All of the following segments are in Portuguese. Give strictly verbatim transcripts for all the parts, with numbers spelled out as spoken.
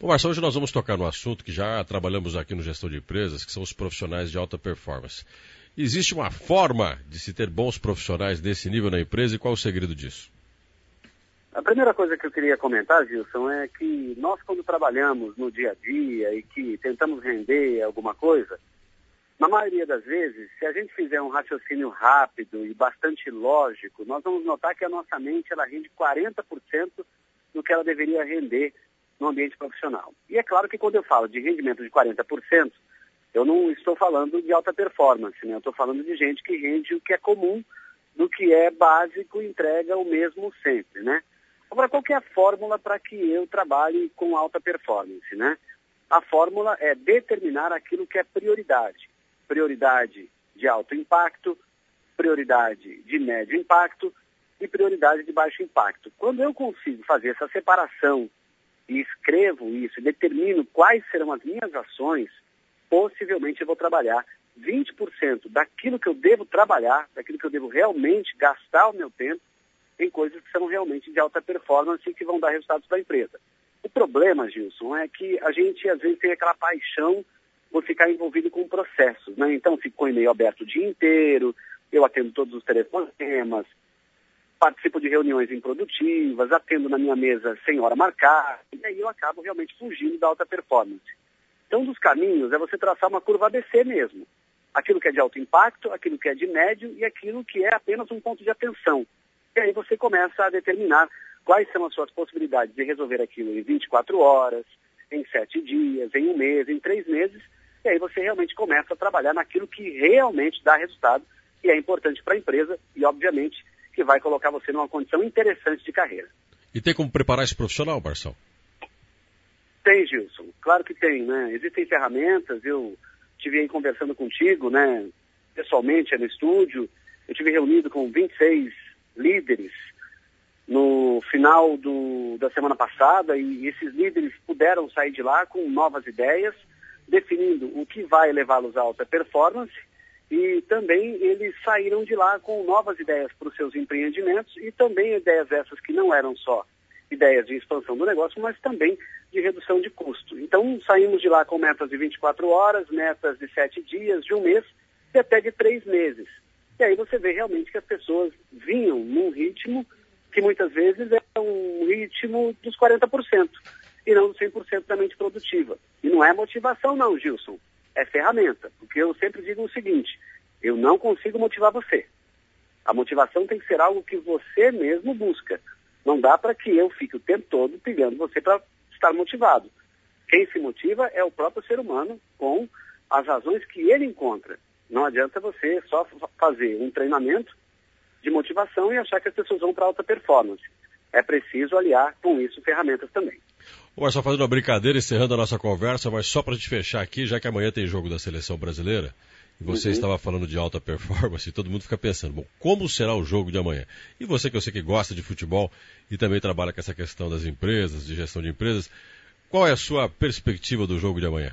Ô Marcelo, hoje nós vamos tocar no assunto que já trabalhamos aqui no Gestão de Empresas, que são os profissionais de alta performance. Existe uma forma de se ter bons profissionais desse nível na empresa e qual é o segredo disso? A primeira coisa que eu queria comentar, Gilson, é que nós quando trabalhamos no dia a dia e que tentamos render alguma coisa, na maioria das vezes, se a gente fizer um raciocínio rápido e bastante lógico, nós vamos notar que a nossa mente ela rende quarenta por cento do que ela deveria render no ambiente profissional. E é claro que quando eu falo de rendimento de quarenta por cento, eu não estou falando de alta performance, né? Eu estou falando de gente que rende o que é comum, do que é básico e entrega o mesmo sempre, né? Agora, qual que é a fórmula para que eu trabalhe com alta performance, né? A fórmula é determinar aquilo que é prioridade. Prioridade de alto impacto, prioridade de médio impacto e prioridade de baixo impacto. Quando eu consigo fazer essa separação e escrevo isso, e determino quais serão as minhas ações, possivelmente eu vou trabalhar vinte por cento daquilo que eu devo trabalhar, daquilo que eu devo realmente gastar o meu tempo, em coisas que são realmente de alta performance e que vão dar resultados para a empresa. O problema, Gilson, é que a gente às vezes tem aquela paixão por ficar envolvido com processos, né? Então fico com o e-mail aberto o dia inteiro, eu atendo todos os telefonemas, participo de reuniões improdutivas, atendo na minha mesa sem hora marcada, e aí eu acabo realmente fugindo da alta performance. Então, um dos caminhos é você traçar uma curva A B C mesmo. Aquilo que é de alto impacto, aquilo que é de médio e aquilo que é apenas um ponto de atenção. E aí você começa a determinar quais são as suas possibilidades de resolver aquilo em vinte e quatro horas, em sete dias, em um mês, em três meses. E aí você realmente começa a trabalhar naquilo que realmente dá resultado e é importante para a empresa e, obviamente, que vai colocar você numa condição interessante de carreira. E tem como preparar esse profissional, Marcelo? Tem, Gilson. Claro que tem, né? Existem ferramentas, eu estive aí conversando contigo, né? Pessoalmente, no estúdio, eu estive reunido com vinte e seis líderes no final do, da semana passada e esses líderes puderam sair de lá com novas ideias, definindo o que vai levá-los à alta performance e também eles saíram de lá com novas ideias para os seus empreendimentos e também ideias essas que não eram só ideias de expansão do negócio, mas também de redução de custo. Então saímos de lá com metas de vinte e quatro horas, metas de sete dias, de um mês e até de três meses. E aí você vê realmente que as pessoas vinham num ritmo que muitas vezes é um ritmo dos quarenta por cento e não dos cem por cento da mente produtiva. E não é motivação não, Gilson, é ferramenta. Porque eu sempre digo o seguinte, eu não consigo motivar você. A motivação tem que ser algo que você mesmo busca. Não dá para que eu fique o tempo todo pegando você para estar motivado. Quem se motiva é o próprio ser humano com as razões que ele encontra. Não adianta você só fazer um treinamento de motivação e achar que as pessoas vão para alta performance. É preciso aliar com isso ferramentas também. Ô, só fazendo uma brincadeira, encerrando a nossa conversa, mas só para a gente fechar aqui, já que amanhã tem jogo da Seleção Brasileira, e você uhum. estava falando de alta performance, e todo mundo fica pensando, bom, como será o jogo de amanhã? E você que eu sei que gosta de futebol e também trabalha com essa questão das empresas, de gestão de empresas, qual é a sua perspectiva do jogo de amanhã?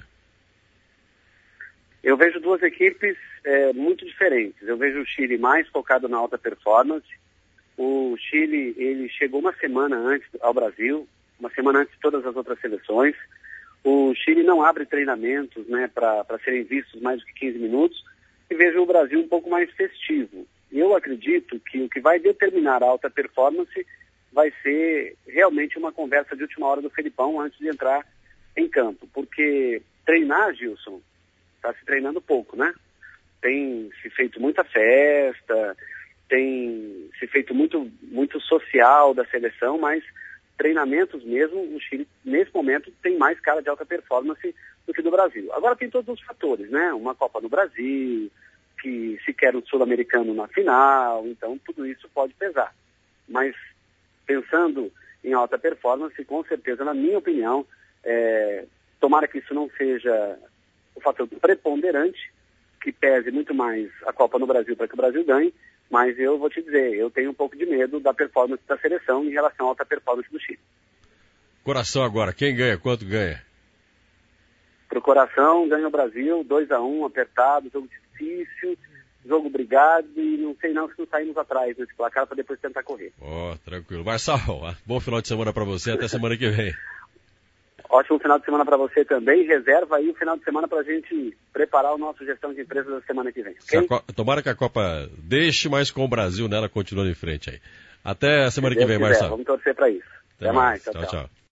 Eu vejo duas equipes é, muito diferentes. Eu vejo o Chile mais focado na alta performance. O Chile, ele chegou uma semana antes ao Brasil, uma semana antes de todas as outras seleções. O Chile não abre treinamentos, né, para serem vistos mais do que quinze minutos. E vejo o Brasil um pouco mais festivo. Eu acredito que o que vai determinar a alta performance vai ser realmente uma conversa de última hora do Felipão antes de entrar em campo. Porque treinar, Gilson, está se treinando pouco, né? Tem se feito muita festa, tem se feito muito, muito social da seleção, mas treinamentos mesmo, o Chile, nesse momento, tem mais cara de alta performance do que do Brasil. Agora tem todos os fatores, né? Uma Copa no Brasil, que se quer um sul-americano na final, então tudo isso pode pesar. Mas pensando em alta performance, com certeza, na minha opinião, é, tomara que isso não seja o fator preponderante, que pese muito mais a Copa no Brasil para que o Brasil ganhe, mas eu vou te dizer, eu tenho um pouco de medo da performance da seleção em relação à alta performance do Chile. Coração agora, quem ganha, quanto ganha? Pro coração, ganha o Brasil, dois a um, apertado, jogo difícil, jogo brigado e não sei não se não saímos atrás nesse placar para depois tentar correr. Ó, oh, tranquilo. Marcelo, bom final de semana para você, até semana que vem. Ótimo final de semana para você também. Reserva aí o final de semana para a gente preparar o nosso gestão de empresas da semana que vem. Okay? Co... Tomara que a Copa deixe, mas com o Brasil nela continuando em frente aí. Até a semana que vem, quiser, Marcelo. Vamos torcer para isso. Até, Até mais. mais. Tchau, tchau. tchau.